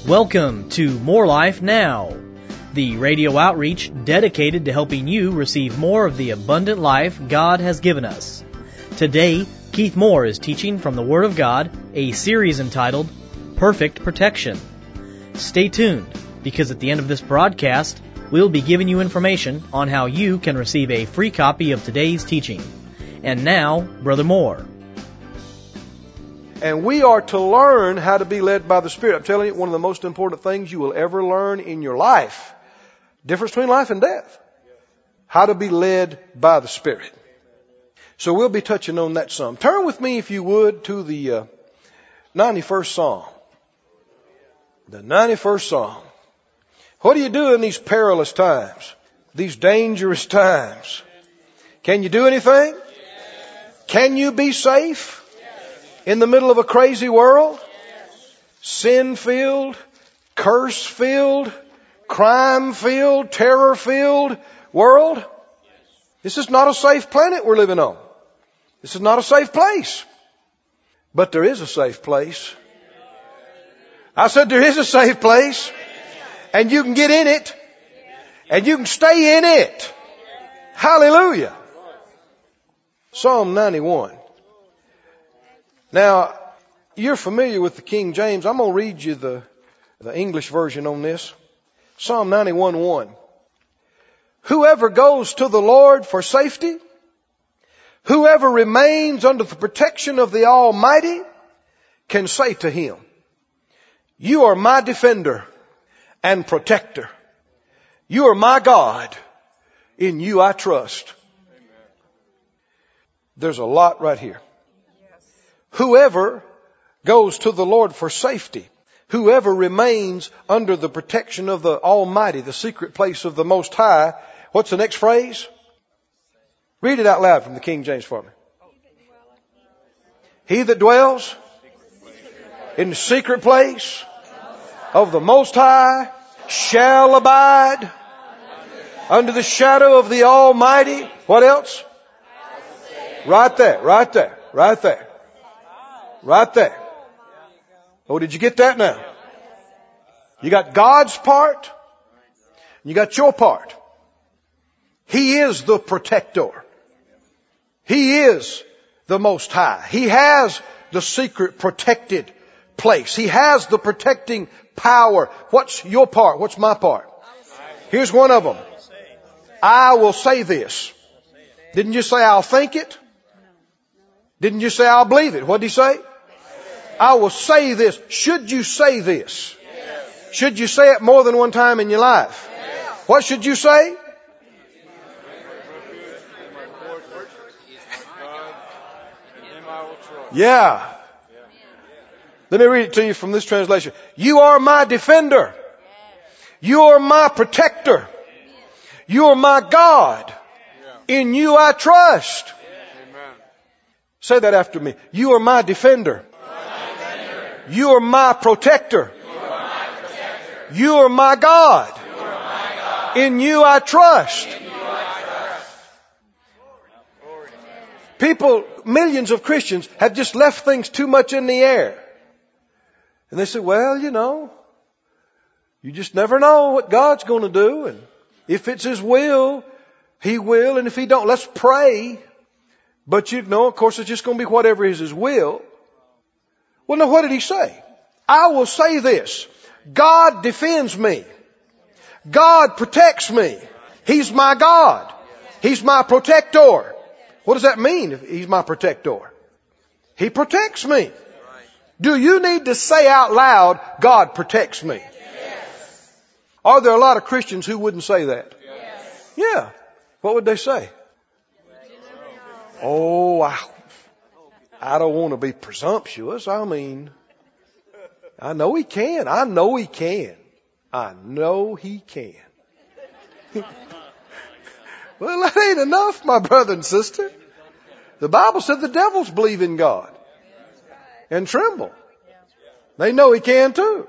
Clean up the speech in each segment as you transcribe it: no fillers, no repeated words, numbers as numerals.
Welcome to More Life Now, the radio outreach dedicated to helping you receive more of the abundant life God has given us. Today, Keith Moore is teaching from the Word of God, a series entitled Perfect Protection. Stay tuned, because at the end of this broadcast, we'll be giving you information on how you can receive a free copy of today's teaching. And now, Brother Moore. And we are to learn how to be led by the Spirit. I'm telling you, one of the most important things you will ever learn in your life. Difference between life and death. How to be led by the Spirit. So we'll be touching on that some. Turn with me, if you would, to the 91st Psalm. The 91st Psalm. What do you do in these perilous times? These dangerous times? Can you do anything? Can you be safe? In the middle of a crazy world? Sin-filled, curse-filled, crime-filled, terror-filled world? This is not a safe planet we're living on. This is not a safe place. But there is a safe place. I said there is a safe place. And you can get in it. And you can stay in it. Hallelujah. Psalm 91. Now, you're familiar with the King James. I'm going to read you the English version on this. Psalm 91:1. Whoever goes to the Lord for safety, whoever remains under the protection of the Almighty, can say to Him, you are my defender and protector. You are my God. In you I trust. There's a lot right here. Whoever goes to the Lord for safety, whoever remains under the protection of the Almighty, the secret place of the Most High. What's the next phrase? Read it out loud from the King James for me. He that dwells in the secret place of the Most High shall abide under the shadow of the Almighty. What else? Right there, right there, right there. Right there. Oh, did you get that now? You got God's part. You got your part. He is the protector. He is the Most High. He has the secret protected place. He has the protecting power. What's your part? What's my part? Here's one of them. I will say this. Didn't you say I'll think it? Didn't you say I'll believe it? What did he say? I will say this. Should you say this? Yes. Should you say it more than one time in your life? Yes. What should you say? Yeah. Let me read it to you from this translation. You are my defender. You are my protector. You are my God. In you I trust. Say that after me. You are my defender. You are my protector. You are my God. In you I trust. People, millions of Christians have just left things too much in the air. And they say, well, you just never know what God's going to do. And if it's His will, He will. And if He don't, let's pray. But of course, it's just going to be whatever is His will. Well, now what did He say? I will say this. God defends me. God protects me. He's my God. He's my protector. What does that mean if He's my protector? He protects me. Do you need to say out loud, God protects me? Yes. Are there a lot of Christians who wouldn't say that? Yes. Yeah. What would they say? Oh, I don't want to be presumptuous. I mean, I know He can. I know He can. I know He can. Well, that ain't enough, my brother and sister. The Bible said the devils believe in God and tremble. They know He can too.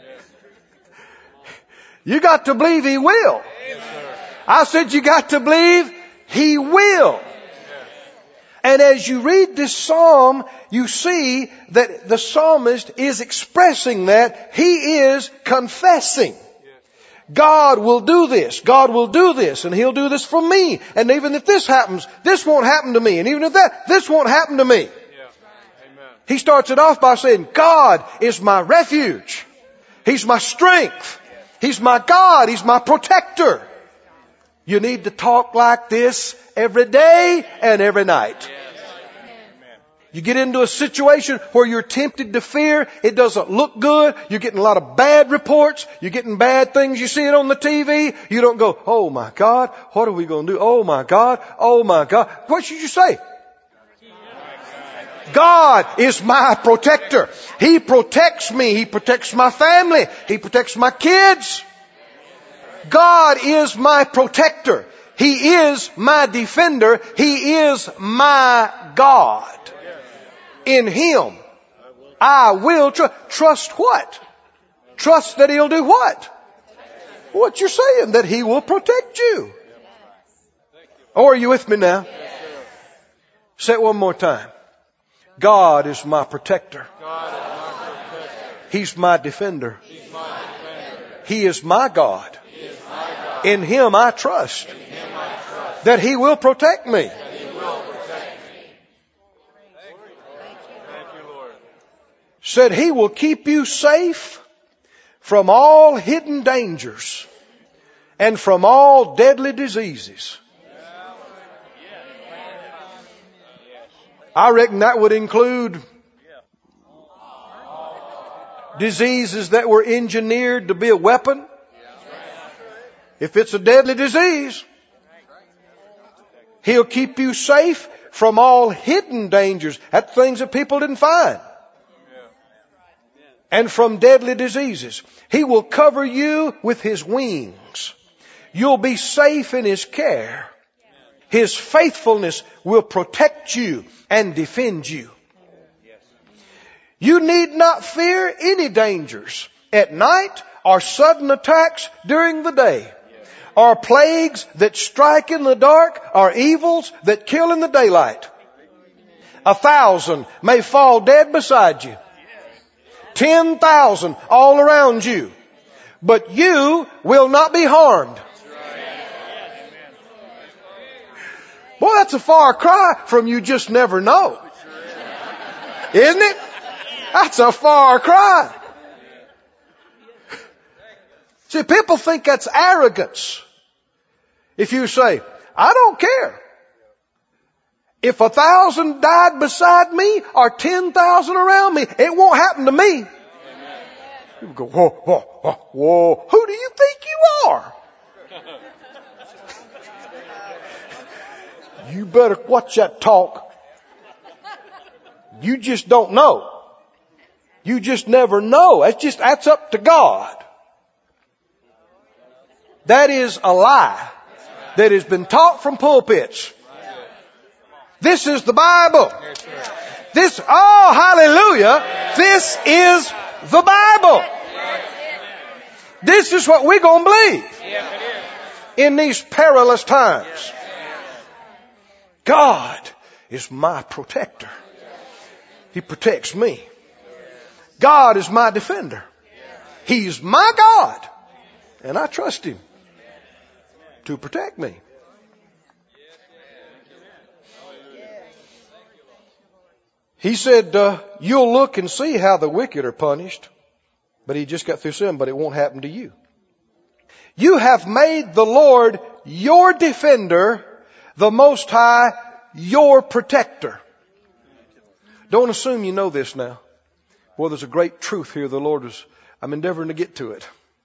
You got to believe He will. I said you got to believe He will. And as you read this psalm, you see that the psalmist is expressing that. He is confessing. God will do this. God will do this. And He'll do this for me. And even if this happens, this won't happen to me. And even if this won't happen to me. He starts it off by saying, God is my refuge. He's my strength. He's my God. He's my protector. You need to talk like this every day and every night. You get into a situation where you're tempted to fear. It doesn't look good. You're getting a lot of bad reports. You're getting bad things. You see it on the TV. You don't go, oh my God, what are we going to do? Oh my God, oh my God. What should you say? God is my protector. He protects me. He protects my family. He protects my kids. God is my protector. He is my defender. He is my God. In Him, I will trust what? Trust that He'll do what? What you're saying, that He will protect you. Oh, are you with me now? Say it one more time. God is my protector. He's my defender. He is my God. In Him I trust that He will protect me. Said He will keep you safe from all hidden dangers and from all deadly diseases. I reckon that would include diseases that were engineered to be a weapon. If it's a deadly disease, He'll keep you safe from all hidden dangers. That's things that people didn't find. And from deadly diseases. He will cover you with His wings. You'll be safe in His care. His faithfulness will protect you and defend you. You need not fear any dangers at night or sudden attacks during the day, or plagues that strike in the dark, or evils that kill in the daylight. 1,000 may fall dead beside you. 10,000 all around you. But you will not be harmed. Boy, that's a far cry from you just never know. Isn't it? That's a far cry. See, people think that's arrogance. If you say, I don't care. If 1,000 died beside me or 10,000 around me, it won't happen to me. People go, whoa, whoa, whoa, whoa. Who do you think you are? You better watch that talk. You just don't know. You just never know. That's up to God. That is a lie that has been taught from pulpits. This is the Bible. Hallelujah. This is the Bible. This is what we're going to believe in these perilous times. God is my protector. He protects me. God is my defender. He's my God. And I trust Him to protect me. He said, you'll look and see how the wicked are punished. But he just got through saying, but it won't happen to you. You have made the Lord your defender, the Most High your protector. Don't assume you know this now. Well, there's a great truth here I'm endeavoring to get to it.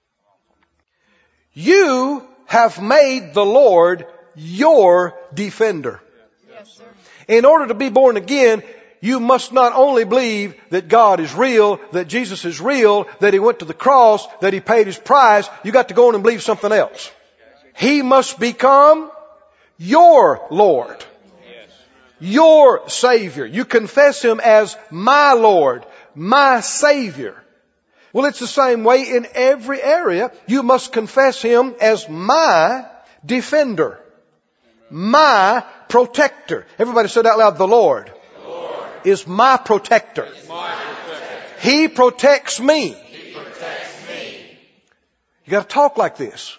You have made the Lord your defender. Yes, sir. In order to be born again, you must not only believe that God is real, that Jesus is real, that He went to the cross, that He paid His price. You got to go on and believe something else. He must become your Lord, your Savior. You confess Him as my Lord, my Savior. Well, it's the same way in every area. You must confess Him as my defender, my protector. Everybody said out loud, the Lord is my protector. He protects me. You got to talk like this.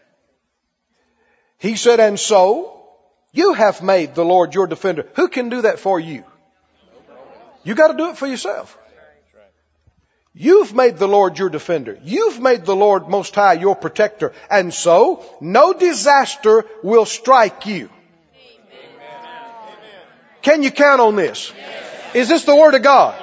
He said, and so you have made the Lord your defender. Who can do that for you? You got to do it for yourself. You've made the Lord your defender. You've made the Lord Most High your protector. And so no disaster will strike you. Can you count on this? Is this the Word of God?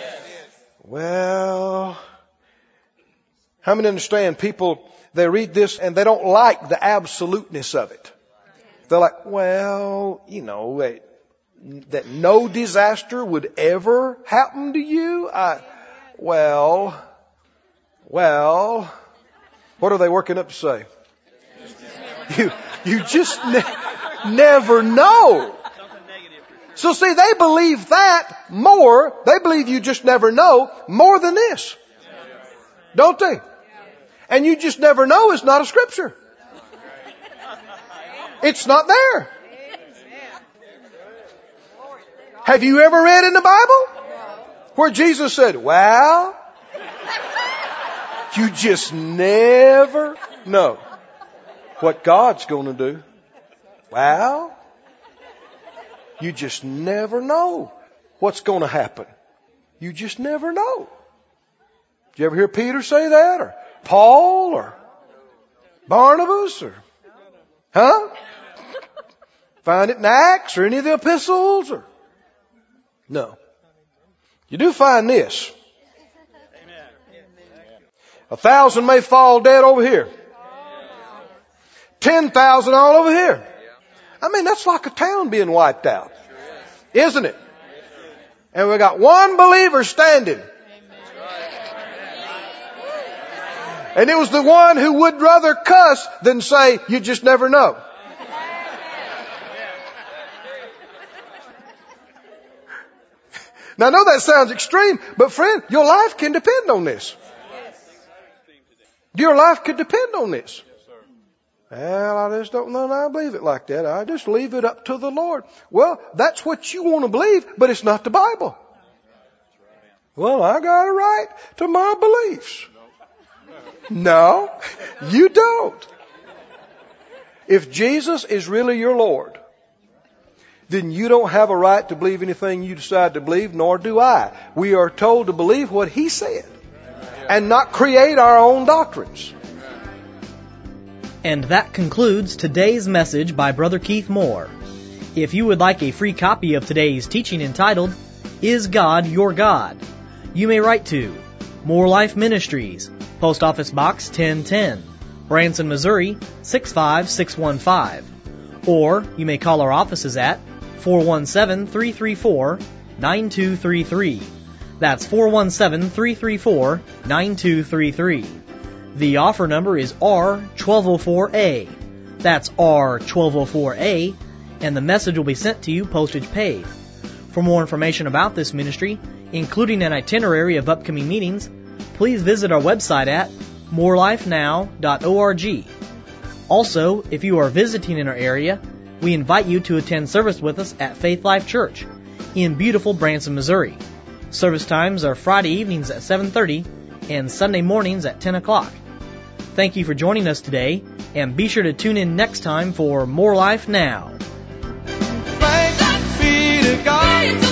Well, how many understand people, they read this and they don't like the absoluteness of it. They're like, well, you know, that no disaster would ever happen to you. Well, what are they working up to say? You just never know. So see, they believe that more. They believe you just never know more than this. Don't they? And you just never know is not a scripture. It's not there. Have you ever read in the Bible where Jesus said, well, you just never know what God's going to do? Well, you just never know what's going to happen. You just never know. Did you ever hear Peter say that? Or Paul? Or Barnabas? Or, find it in Acts or any of the epistles? Or no. You do find this. 1,000 may fall dead over here. 10,000 all over here. I mean, that's like a town being wiped out. Isn't it? And we got one believer standing. And it was the one who would rather cuss than say, you just never know. Now I know that sounds extreme, but friend, your life can depend on this. Your life could depend on this. Well, I just don't know and I believe it like that. I just leave it up to the Lord. Well, that's what you want to believe, but it's not the Bible. Well, I got a right to my beliefs. No, you don't. If Jesus is really your Lord, then you don't have a right to believe anything you decide to believe, nor do I. We are told to believe what He said and not create our own doctrines. And that concludes today's message by Brother Keith Moore. If you would like a free copy of today's teaching entitled, Is God Your God?, you may write to More Life Ministries, Post Office Box 1010, Branson, Missouri 65615. Or you may call our offices at 417-334-9233. That's 417-334-9233. The offer number is R1204A. That's R1204A, and the message will be sent to you postage paid. For more information about this ministry, including an itinerary of upcoming meetings, please visit our website at morelifenow.org. Also, if you are visiting in our area, we invite you to attend service with us at Faith Life Church in beautiful Branson, Missouri. Service times are Friday evenings at 7:30 and Sunday mornings at 10 o'clock. Thank you for joining us today, and be sure to tune in next time for More Life Now. Thanks be to God.